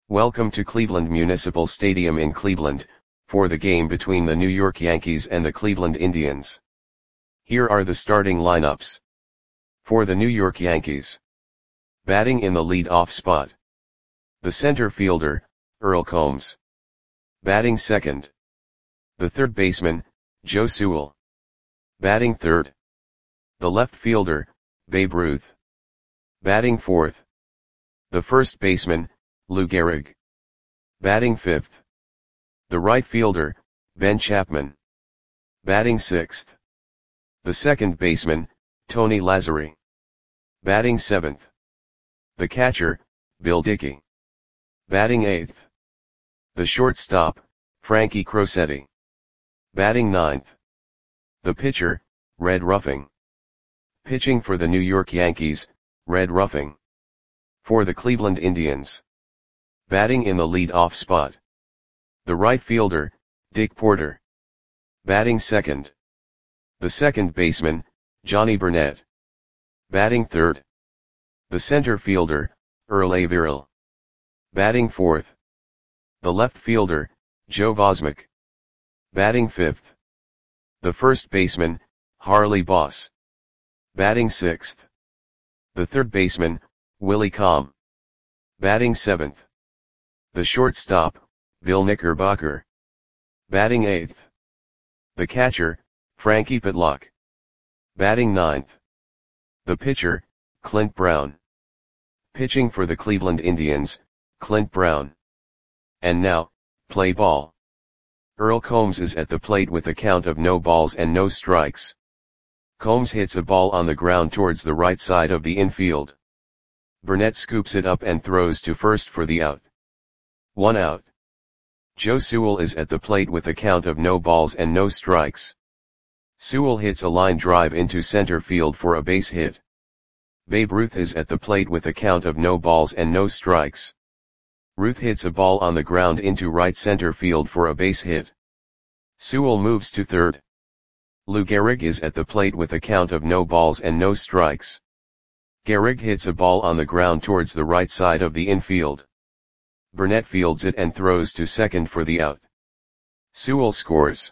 Welcome to Cleveland Municipal Stadium in Cleveland, for the game between the New York Yankees and the Cleveland Indians. Here are the starting lineups. For the New York Yankees. Batting in the lead-off spot. The center fielder, Earl Combs. Batting second. The third baseman, Joe Sewell. Batting third. The left fielder, Babe Ruth. Batting fourth. The first baseman, Lou Gehrig. Batting fifth. The right fielder, Ben Chapman. Batting sixth. The second baseman, Tony Lazzeri. Batting seventh. The catcher, Bill Dickey. Batting eighth. The shortstop, Frankie Crosetti. Batting ninth. The pitcher, Red Ruffing. Pitching for the New York Yankees, Red Ruffing. For the Cleveland Indians. Batting in the lead-off spot. The right fielder, Dick Porter. Batting second. The second baseman, Johnny Burnett. Batting third. The center fielder, Earl Averill. Batting fourth. The left fielder, Joe Vosmek. Batting fifth. The first baseman, Harley Boss. Batting sixth. The third baseman, Willie Comm. Batting seventh. The shortstop, Bill Knickerbocker. Batting eighth. The catcher, Frankie Pitlock. Batting ninth. The pitcher, Clint Brown. Pitching for the Cleveland Indians, Clint Brown. And now, play ball. Earl Combs is at the plate with a count of no balls and no strikes. Combs hits a ball on the ground towards the right side of the infield. Burnett scoops it up and throws to first for the out. 1 out. Joe Sewell is at the plate with a count of no balls and no strikes. Sewell hits a line drive into center field for a base hit. Babe Ruth is at the plate with a count of no balls and no strikes. Ruth hits a ball on the ground into right center field for a base hit. Sewell moves to third. Lou Gehrig is at the plate with a count of no balls and no strikes. Gehrig hits a ball on the ground towards the right side of the infield. Burnett fields it and throws to second for the out. Sewell scores.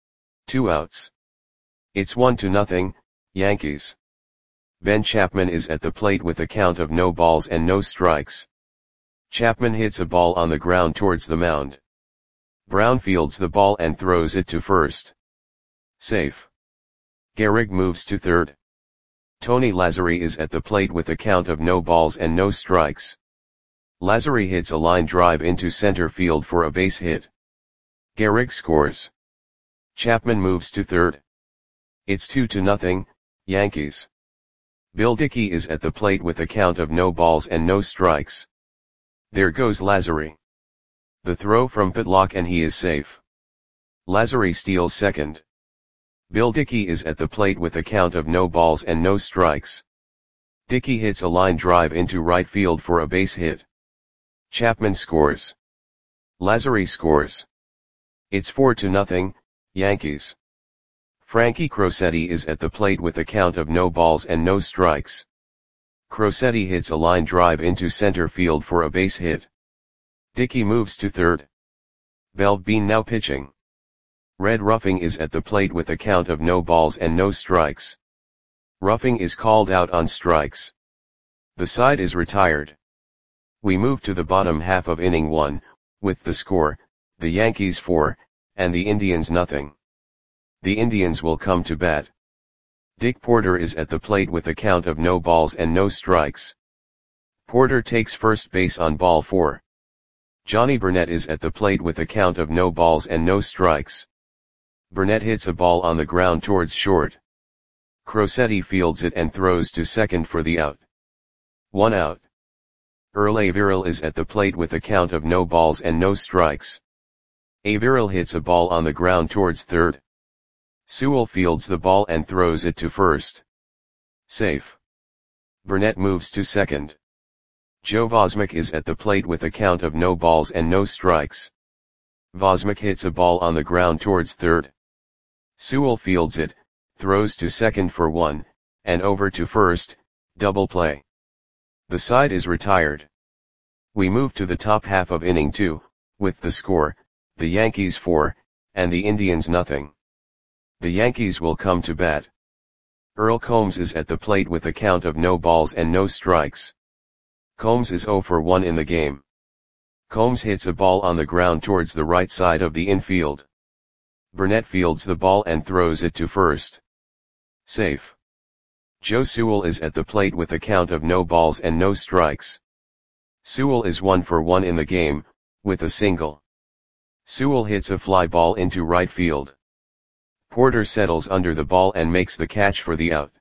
2 outs. It's 1-0, Yankees. Ben Chapman is at the plate with a count of no balls and no strikes. Chapman hits a ball on the ground towards the mound. Brown fields the ball and throws it to first. Safe. Gehrig moves to third. Tony Lazzeri is at the plate with a count of no balls and no strikes. Lazzeri hits a line drive into center field for a base hit. Gehrig scores. Chapman moves to third. It's 2-0, Yankees. Bill Dickey is at the plate with a count of no balls and no strikes. There goes Lazzeri. The throw from Pitlock and he is safe. Lazzeri steals second. Bill Dickey is at the plate with a count of no balls and no strikes. Dickey hits a line drive into right field for a base hit. Chapman scores. Lazzeri scores. It's 4-0, Yankees. Frankie Crosetti is at the plate with a count of no balls and no strikes. Crosetti hits a line drive into center field for a base hit. Dickey moves to third. Belle Bean now pitching. Red Ruffing is at the plate with a count of no balls and no strikes. Ruffing is called out on strikes. The side is retired. We move to the bottom half of inning 1, with the score, the Yankees 4, and the Indians nothing. The Indians will come to bat. Dick Porter is at the plate with a count of no balls and no strikes. Porter takes first base on ball 4. Johnny Burnett is at the plate with a count of no balls and no strikes. Burnett hits a ball on the ground towards short. Crosetti fields it and throws to second for the out. 1 out. Earl Averill is at the plate with a count of no balls and no strikes. Averill hits a ball on the ground towards third. Sewell fields the ball and throws it to first. Safe. Burnett moves to second. Joe Vosmek is at the plate with a count of no balls and no strikes. Vosmek hits a ball on the ground towards third. Sewell fields it, throws to second for 1, and over to first, double play. The side is retired. We move to the top half of inning 2, with the score, the Yankees 4, and the Indians nothing. The Yankees will come to bat. Earl Combs is at the plate with a count of no balls and no strikes. Combs is 0 for 1 in the game. Combs hits a ball on the ground towards the right side of the infield. Burnett fields the ball and throws it to first. Safe. Joe Sewell is at the plate with a count of no balls and no strikes. Sewell is 1 for 1 in the game, with a single. Sewell hits a fly ball into right field. Porter settles under the ball and makes the catch for the out.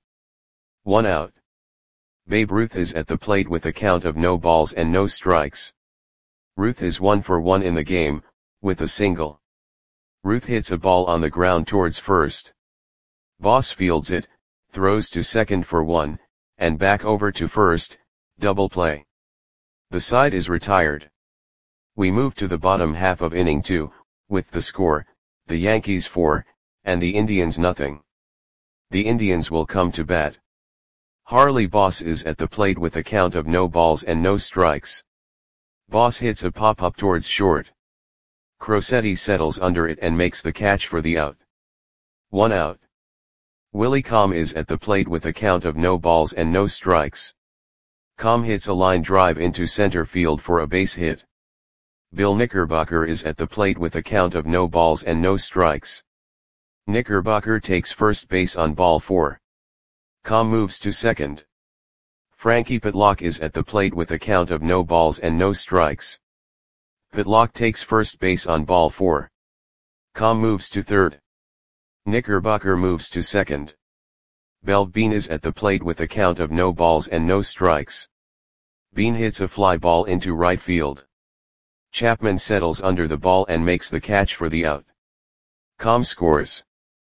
1 out. Babe Ruth is at the plate with a count of no balls and no strikes. Ruth is 1 for 1 in the game, with a single. Ruth hits a ball on the ground towards first. Boss fields it, throws to second for 1, and back over to first, double play. The side is retired. We move to the bottom half of inning 2, with the score, the Yankees 4, and the Indians nothing. The Indians will come to bat. Harley Boss is at the plate with a count of no balls and no strikes. Boss hits a pop-up towards short. Crosetti settles under it and makes the catch for the out. 1 out. Willie Comm is at the plate with a count of no balls and no strikes. Comm hits a line drive into center field for a base hit. Bill Knickerbocker is at the plate with a count of no balls and no strikes. Knickerbocker takes first base on ball 4. Comm moves to second. Frankie Pitlock is at the plate with a count of no balls and no strikes. Pitlock takes first base on ball 4. Comm moves to third. Knickerbocker moves to second. Bell Bean is at the plate with a count of no balls and no strikes. Bean hits a fly ball into right field. Chapman settles under the ball and makes the catch for the out. Comm scores.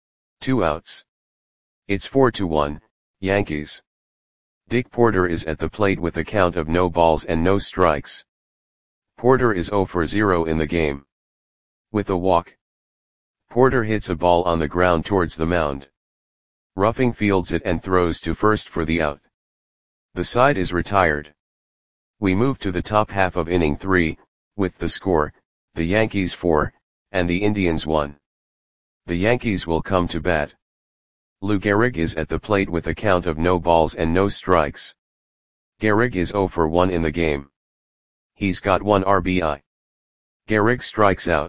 2 outs. It's 4-1, Yankees. Dick Porter is at the plate with a count of no balls and no strikes. Porter is 0 for 0 in the game. With a walk. Porter hits a ball on the ground towards the mound. Ruffing fields it and throws to first for the out. The side is retired. We move to the top half of inning 3, with the score, the Yankees 4, and the Indians 1. The Yankees will come to bat. Lou Gehrig is at the plate with a count of no balls and no strikes. Gehrig is 0 for 1 in the game. He's got 1 RBI. Gehrig strikes out.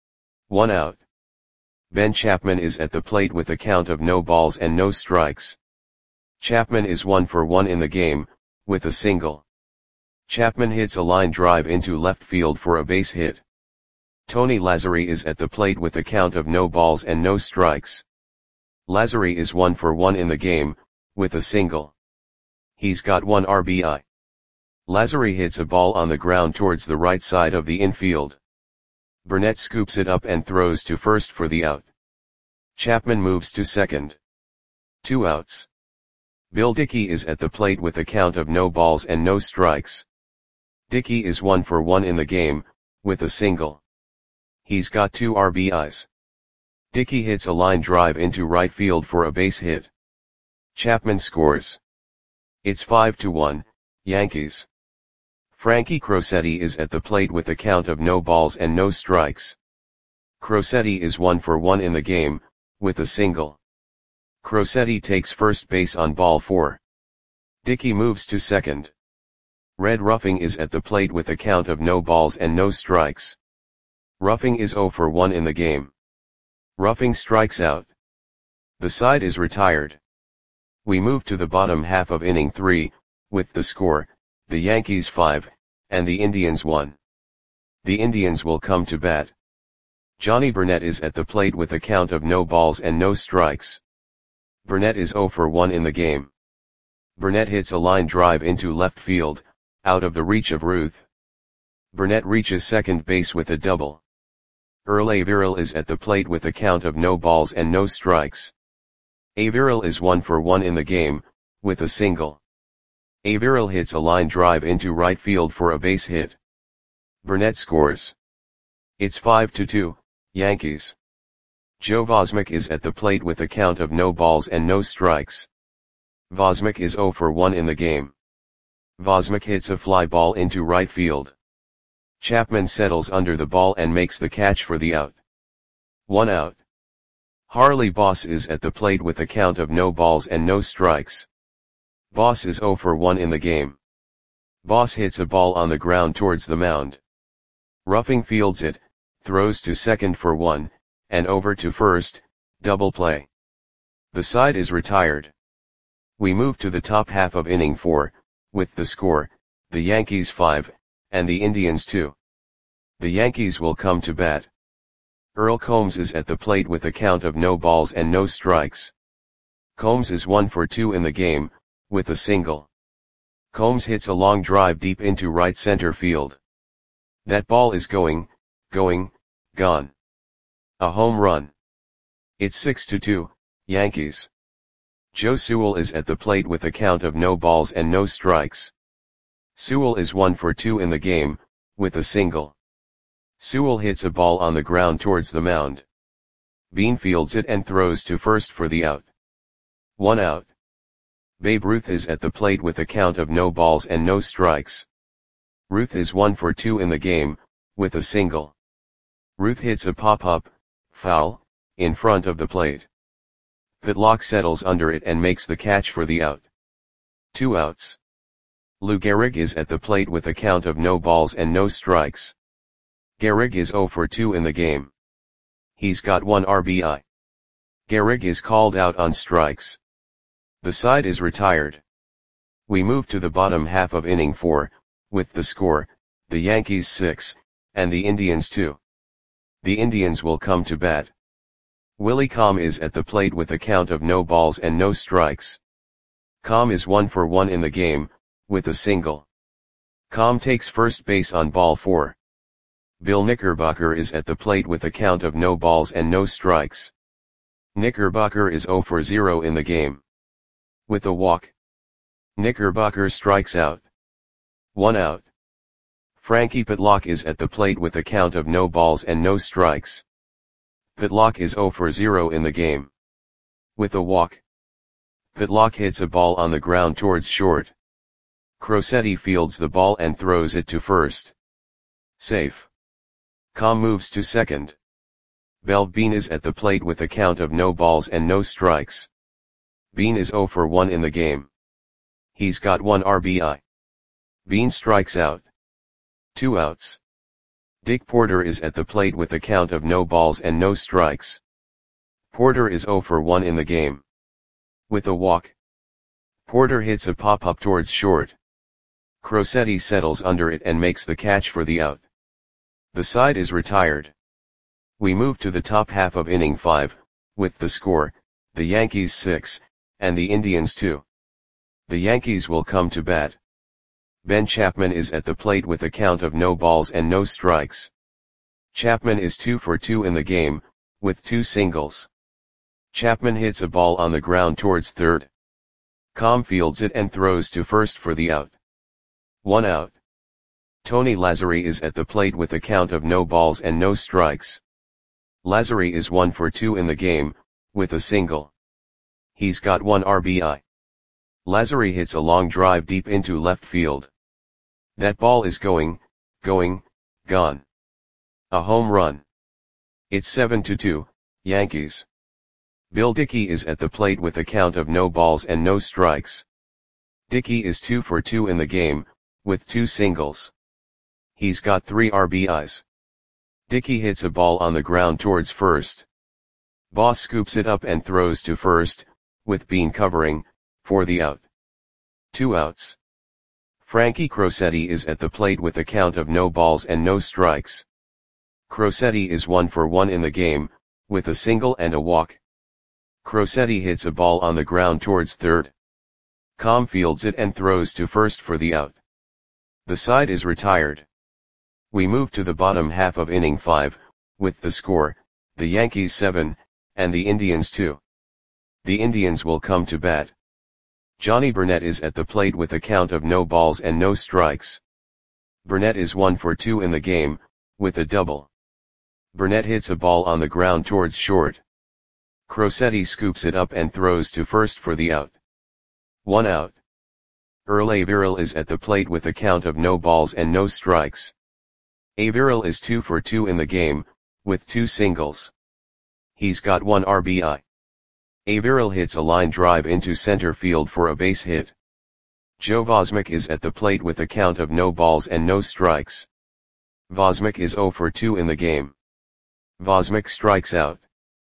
1 out. Ben Chapman is at the plate with a count of no balls and no strikes. Chapman is 1 for 1 in the game, with a single. Chapman hits a line drive into left field for a base hit. Tony Lazzeri is at the plate with a count of no balls and no strikes. Lazzeri is 1 for 1 in the game, with a single. He's got 1 RBI. Lazzeri hits a ball on the ground towards the right side of the infield. Burnett scoops it up and throws to first for the out. Chapman moves to second. 2 outs. Bill Dickey is at the plate with a count of no balls and no strikes. Dickey is 1 for 1 in the game, with a single. He's got 2 RBIs. Dickey hits a line drive into right field for a base hit. Chapman scores. It's 5-1, Yankees. Frankie Crosetti is at the plate with a count of no balls and no strikes. Crosetti is 1 for 1 in the game, with a single. Crosetti takes first base on ball 4. Dickey moves to second. Red Ruffing is at the plate with a count of no balls and no strikes. Ruffing is 0 for 1 in the game. Ruffing strikes out. The side is retired. We move to the bottom half of inning 3, with the score, the Yankees 5, and the Indians 1. The Indians will come to bat. Johnny Burnett is at the plate with a count of no balls and no strikes. Burnett is 0 for 1 in the game. Burnett hits a line drive into left field, out of the reach of Ruth. Burnett reaches second base with a double. Earl Averill is at the plate with a count of no balls and no strikes. Averill is 1 for 1 in the game, with a single. Averill hits a line drive into right field for a base hit. Burnett scores. It's 5-2, Yankees. Joe Vosmick is at the plate with a count of no balls and no strikes. Vosmick is 0 for 1 in the game. Vosmik hits a fly ball into right field. Chapman settles under the ball and makes the catch for the out. 1 out. Harley Boss is at the plate with a count of no balls and no strikes. Boss is 0 for 1 in the game. Boss hits a ball on the ground towards the mound. Ruffing fields it, throws to second for 1, and over to first, double play. The side is retired. We move to the top half of inning 4, with the score, the Yankees 5, and the Indians 2. The Yankees will come to bat. Earl Combs is at the plate with a count of no balls and no strikes. Combs is 1 for 2 in the game, with a single. Combs hits a long drive deep into right center field. That ball is going, gone. A home run. It's 6-2, Yankees. Joe Sewell is at the plate with a count of no balls and no strikes. Sewell is 1 for 2 in the game, with a single. Sewell hits a ball on the ground towards the mound. Bean fields it and throws to first for the out. 1 out. Babe Ruth is at the plate with a count of no balls and no strikes. Ruth is 1 for 2 in the game, with a single. Ruth hits a pop-up, foul, in front of the plate. Pitlock settles under it and makes the catch for the out. 2 outs. Lou Gehrig is at the plate with a count of no balls and no strikes. Gehrig is 0 for 2 in the game. He's got 1 RBI. Gehrig is called out on strikes. The side is retired. We move to the bottom half of inning 4, with the score, the Yankees 6, and the Indians 2. The Indians will come to bat. Willie Comm is at the plate with a count of no balls and no strikes. Comm is 1 for 1 in the game, with a single. Comm takes first base on ball 4. Bill Knickerbocker is at the plate with a count of no balls and no strikes. Knickerbocker is 0 for 0 in the game. With a walk. Knickerbocker strikes out. 1 out. Frankie Pitlock is at the plate with a count of no balls and no strikes. Pitlock is 0 for 0 in the game. With a walk. Pitlock hits a ball on the ground towards short. Crosetti fields the ball and throws it to first. Safe. Comm moves to second. Bell Bean is at the plate with a count of no balls and no strikes. Bean is 0 for 1 in the game. He's got 1 RBI. Bean strikes out. 2 outs. Dick Porter is at the plate with a count of no balls and no strikes. Porter is 0 for 1 in the game. With a walk. Porter hits a pop-up towards short. Crosetti settles under it and makes the catch for the out. The side is retired. We move to the top half of inning 5, with the score, the Yankees 6, and the Indians 2. The Yankees will come to bat. Ben Chapman is at the plate with a count of no balls and no strikes. Chapman is 2 for 2 in the game, with 2 singles. Chapman hits a ball on the ground towards third. Comm fields it and throws to first for the out. 1 out. Tony Lazzari is at the plate with a count of no balls and no strikes. Lazzari is 1 for 2 in the game, with a single. He's got 1 RBI. Lazzari hits a long drive deep into left field. That ball is going, gone. A home run. It's 7-2, Yankees. Bill Dickey is at the plate with a count of no balls and no strikes. Dickey is 2 for 2 in the game, with 2 singles. He's got 3 RBIs. Dickey hits a ball on the ground towards first. Boss scoops it up and throws to first, with Bean covering, for the out. 2 outs. Frankie Crosetti is at the plate with a count of no balls and no strikes. Crosetti is 1 for 1 in the game, with a single and a walk. Crosetti hits a ball on the ground towards third. Comm fields it and throws to first for the out. The side is retired. We move to the bottom half of inning 5, with the score, the Yankees 7, and the Indians 2. The Indians will come to bat. Johnny Burnett is at the plate with a count of no balls and no strikes. Burnett is 1 for 2 in the game, with a double. Burnett hits a ball on the ground towards short. Crosetti scoops it up and throws to first for the out. 1 out. Earl Averill is at the plate with a count of no balls and no strikes. Averill is 2 for 2 in the game, with 2 singles. He's got 1 RBI. Averill hits a line drive into center field for a base hit. Joe Vosmek is at the plate with a count of no balls and no strikes. Vosmek is 0 for 2 in the game. Vosmek strikes out.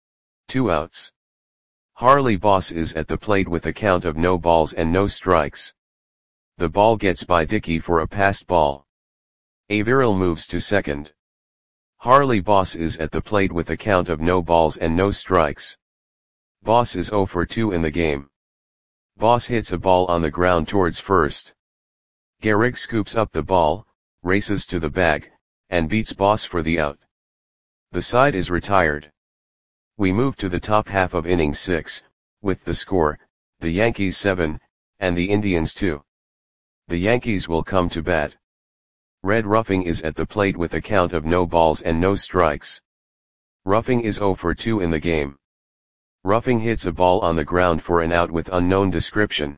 2 outs. Harley Boss is at the plate with a count of no balls and no strikes. The ball gets by Dickey for a passed ball. Averill moves to second. Harley Boss is at the plate with a count of no balls and no strikes. Boss is 0 for 2 in the game. Boss hits a ball on the ground towards first. Gehrig scoops up the ball, races to the bag, and beats Boss for the out. The side is retired. We move to the top half of inning 6, with the score, the Yankees 7, and the Indians 2. The Yankees will come to bat. Red Ruffing is at the plate with a count of no balls and no strikes. Ruffing is 0 for 2 in the game. Ruffing hits a ball on the ground for an out with unknown description.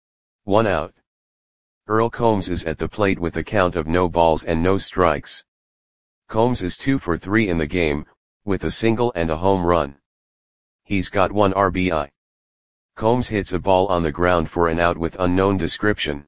1 out. Earl Combs is at the plate with a count of no balls and no strikes. Combs is 2 for 3 in the game, with a single and a home run. He's got 1 RBI. Combs hits a ball on the ground for an out with unknown description.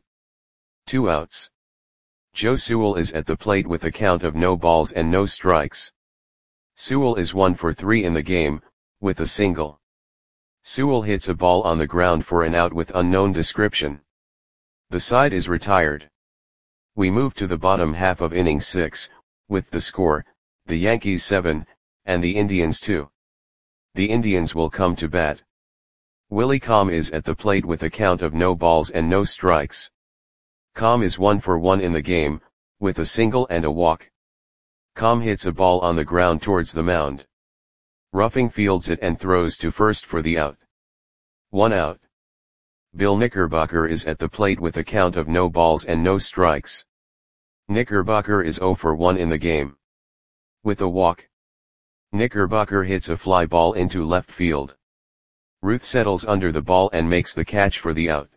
2 outs. Joe Sewell is at the plate with a count of no balls and no strikes. Sewell is 1 for 3 in the game, with a single. Sewell hits a ball on the ground for an out with unknown description. The side is retired. We move to the bottom half of inning 6, with the score, the Yankees 7, and the Indians 2. The Indians will come to bat. Willie Comm is at the plate with a count of no balls and no strikes. Comm is 1 for 1 in the game, with a single and a walk. Comm hits a ball on the ground towards the mound. Ruffing fields it and throws to first for the out. 1 out. Bill Knickerbocker is at the plate with a count of no balls and no strikes. Knickerbocker is 0 for 1 in the game. With a walk. Knickerbocker hits a fly ball into left field. Ruth settles under the ball and makes the catch for the out.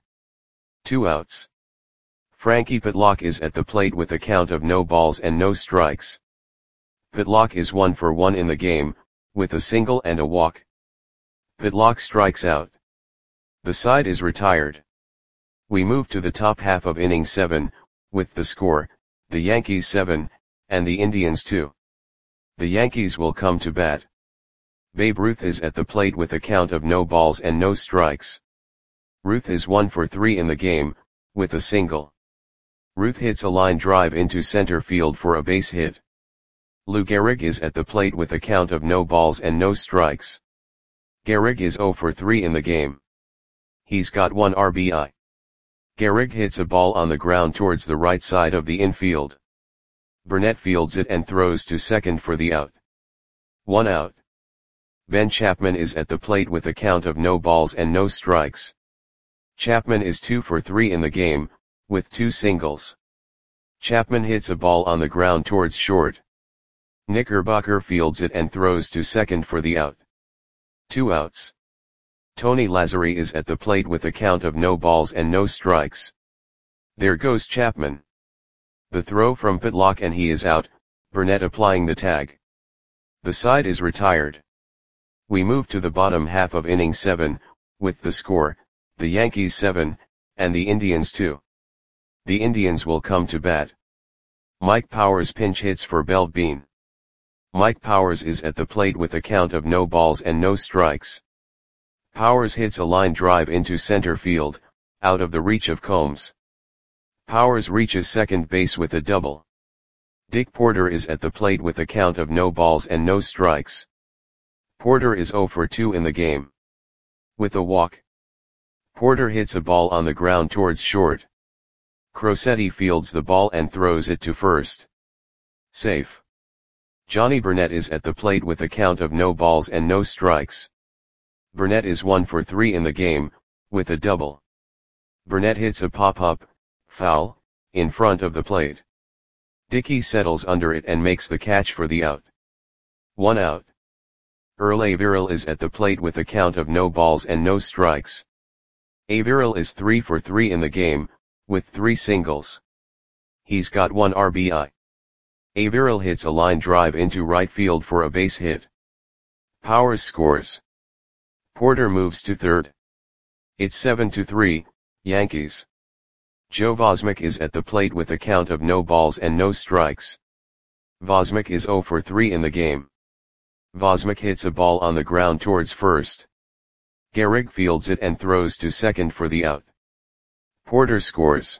2 outs. Frankie Pitlock is at the plate with a count of no balls and no strikes. Pitlock is 1 for 1 in the game, with a single and a walk. Pitlock strikes out. The side is retired. We move to the top half of inning 7, with the score, the Yankees 7, and the Indians 2. The Yankees will come to bat. Babe Ruth is at the plate with a count of no balls and no strikes. Ruth is 1 for 3 in the game, with a single. Ruth hits a line drive into center field for a base hit. Lou Gehrig is at the plate with a count of no balls and no strikes. Gehrig is 0 for 3 in the game. He's got 1 RBI. Gehrig hits a ball on the ground towards the right side of the infield. Burnett fields it and throws to second for the out. 1 out. Ben Chapman is at the plate with a count of no balls and no strikes. Chapman is 2 for 3 in the game, with 2 singles. Chapman hits a ball on the ground towards short. Knickerbocker fields it and throws to second for the out. 2 outs. Tony Lazzeri is at the plate with a count of no balls and no strikes. There goes Chapman. The throw from Pitlock and he is out, Burnett applying the tag. The side is retired. We move to the bottom half of inning 7, with the score, the Yankees 7, and the Indians 2. The Indians will come to bat. Mike Powers pinch hits for Bell Bean. Mike Powers is at the plate with a count of no balls and no strikes. Powers hits a line drive into center field, out of the reach of Combs. Powers reaches second base with a double. Dick Porter is at the plate with a count of no balls and no strikes. Porter is 0 for 2 in the game. With a walk. Porter hits a ball on the ground towards short. Crosetti fields the ball and throws it to first. Safe. Johnny Burnett is at the plate with a count of no balls and no strikes. Burnett is 1 for 3 in the game, with a double. Burnett hits a pop-up, foul, in front of the plate. Dickey settles under it and makes the catch for the out. 1 out. Earl Averill is at the plate with a count of no balls and no strikes. Averill is 3 for 3 in the game, with 3 singles. He's got 1 RBI. Averill hits a line drive into right field for a base hit. Powers scores. Porter moves to third. It's 7-3, Yankees. Joe Vosmek is at the plate with a count of no balls and no strikes. Vosmek is 0 for 3 in the game. Vosmek hits a ball on the ground towards first. Gehrig fields it and throws to second for the out. Porter scores.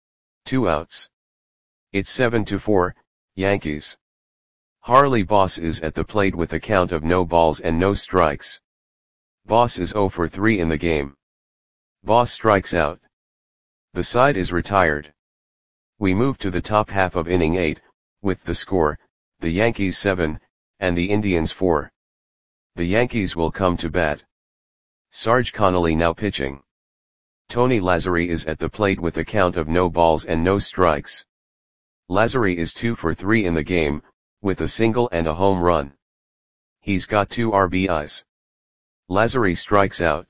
2 outs. It's 7-4, Yankees. Harley Boss is at the plate with a count of no balls and no strikes. Boss is 0 for 3 in the game. Boss strikes out. The side is retired. We move to the top half of inning 8, with the score, the Yankees 7, and the Indians 4. The Yankees will come to bat. Sarge Connolly now pitching. Tony Lazzeri is at the plate with a count of no balls and no strikes. Lazzeri is 2 for 3 in the game, with a single and a home run. He's got 2 RBIs. Lazzeri strikes out.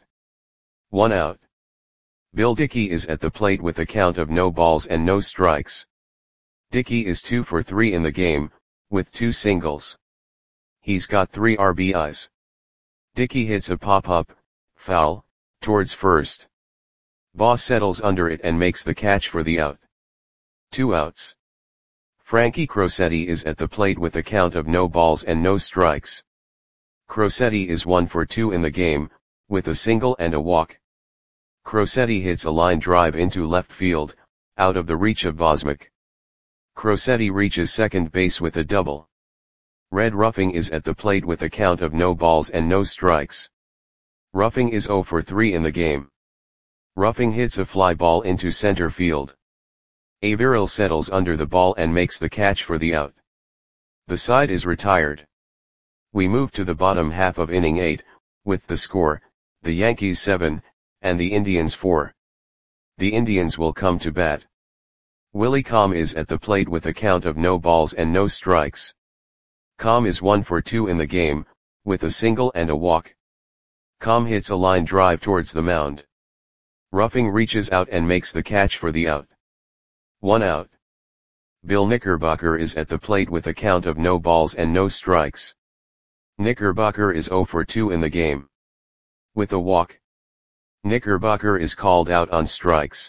1 out. Bill Dickey is at the plate with a count of no balls and no strikes. Dickey is 2 for 3 in the game, with 2 singles. He's got 3 RBIs. Dickey hits a pop-up, foul, towards first. Boss settles under it and makes the catch for the out. 2 outs. Frankie Crosetti is at the plate with a count of no balls and no strikes. Crosetti is 1 for 2 in the game, with a single and a walk. Crosetti hits a line drive into left field, out of the reach of Vosmek. Crosetti reaches second base with a double. Red Ruffing is at the plate with a count of no balls and no strikes. Ruffing is 0 for 3 in the game. Ruffing hits a fly ball into center field. Averill settles under the ball and makes the catch for the out. The side is retired. We move to the bottom half of inning 8, with the score, the Yankees 7, and the Indians 4. The Indians will come to bat. Willie Comm is at the plate with a count of no balls and no strikes. Comm is 1 for 2 in the game, with a single and a walk. Comm hits a line drive towards the mound. Ruffing reaches out and makes the catch for the out. 1 out. Bill Knickerbocker is at the plate with a count of no balls and no strikes. Knickerbocker is 0 for 2 in the game. With a walk. Knickerbocker is called out on strikes.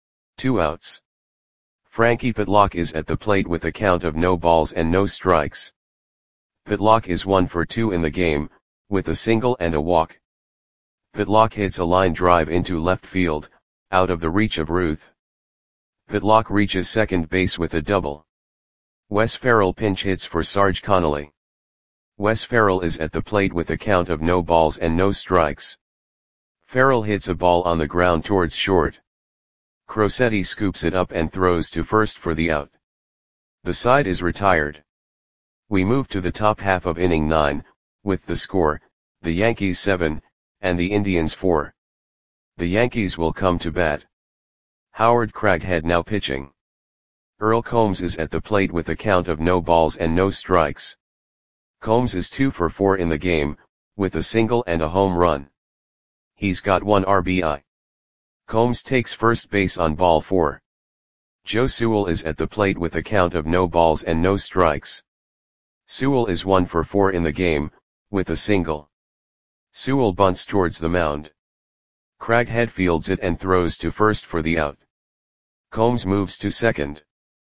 2 outs. Frankie Pitlock is at the plate with a count of no balls and no strikes. Pitlock is 1 for 2 in the game, with a single and a walk. Pitlock hits a line drive into left field, out of the reach of Ruth. Pitlock reaches second base with a double. Wes Ferrell pinch hits for Sarge Connolly. Wes Ferrell is at the plate with a count of no balls and no strikes. Ferrell hits a ball on the ground towards short. Crosetti scoops it up and throws to first for the out. The side is retired. We move to the top half of inning 9, with the score, the Yankees 7, and the Indians 4. The Yankees will come to bat. Howard Craighead now pitching. Earl Combs is at the plate with a count of no balls and no strikes. Combs is 2 for 4 in the game, with a single and a home run. He's got 1 RBI. Combs takes first base on ball 4. Joe Sewell is at the plate with a count of no balls and no strikes. Sewell is 1 for 4 in the game, with a single. Sewell bunts towards the mound. Craighead fields it and throws to first for the out. Combs moves to second.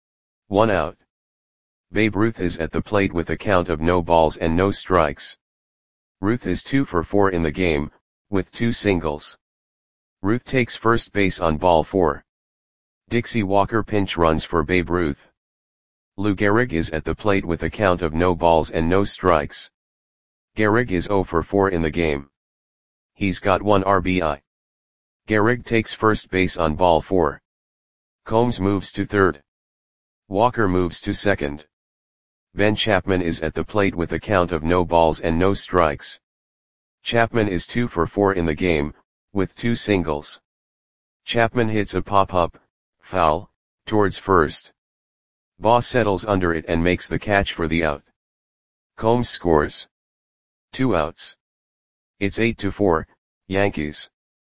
1 out. Babe Ruth is at the plate with a count of no balls and no strikes. Ruth is 2 for 4 in the game, with 2 singles. Ruth takes first base on ball 4. Dixie Walker pinch runs for Babe Ruth. Lou Gehrig is at the plate with a count of no balls and no strikes. Gehrig is 0 for 4 in the game. He's got 1 RBI. Gehrig takes first base on ball 4. Combs moves to third. Walker moves to second. Ben Chapman is at the plate with a count of no balls and no strikes. Chapman is 2 for 4 in the game, with 2 singles. Chapman hits a pop-up, foul, towards first. Boss settles under it and makes the catch for the out. Combs scores. 2 outs. It's 8-4, Yankees.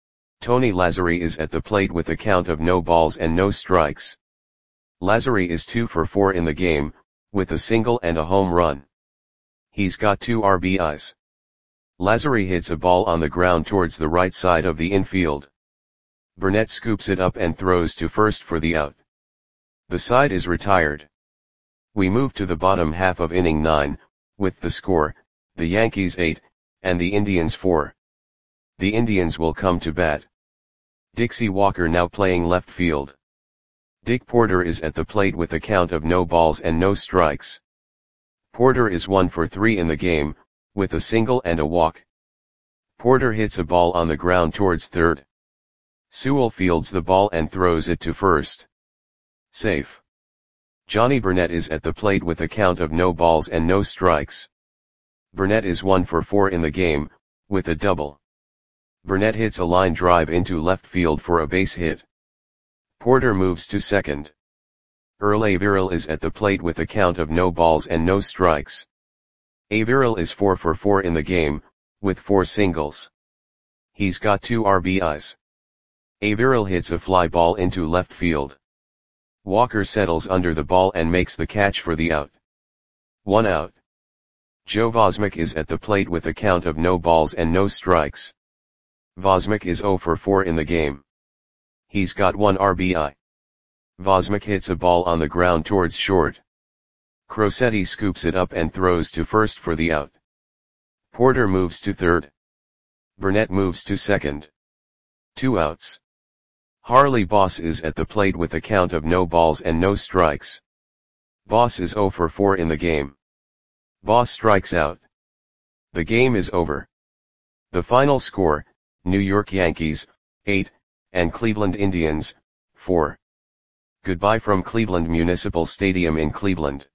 Tony Lazzari is at the plate with a count of no balls and no strikes. Lazzari is 2 for 4 in the game, with a single and a home run. He's got 2 RBIs. Lazzari hits a ball on the ground towards the right side of the infield. Burnett scoops it up and throws to first for the out. The side is retired. We move to the bottom half of inning 9, with the score, the Yankees 8, and the Indians 4. The Indians will come to bat. Dixie Walker now playing left field. Dick Porter is at the plate with a count of no balls and no strikes. Porter is 1 for 3 in the game, with a single and a walk. Porter hits a ball on the ground towards third. Sewell fields the ball and throws it to first. Safe. Johnny Burnett is at the plate with a count of no balls and no strikes. Burnett is 1 for 4 in the game, with a double. Burnett hits a line drive into left field for a base hit. Porter moves to second. Earl Averill is at the plate with a count of no balls and no strikes. Averill is 4 for 4 in the game, with 4 singles. He's got 2 RBIs. Averill hits a fly ball into left field. Walker settles under the ball and makes the catch for the out. 1 out. Joe Vosmick is at the plate with a count of no balls and no strikes. Vosmick is 0 for 4 in the game. He's got 1 RBI. Vosmick hits a ball on the ground towards short. Crosetti scoops it up and throws to first for the out. Porter moves to third. Burnett moves to second. 2 outs. Harley Boss is at the plate with a count of no balls and no strikes. Boss is 0 for 4 in the game. Boss strikes out. The game is over. The final score, New York Yankees, 8, and Cleveland Indians, 4. Goodbye from Cleveland Municipal Stadium in Cleveland.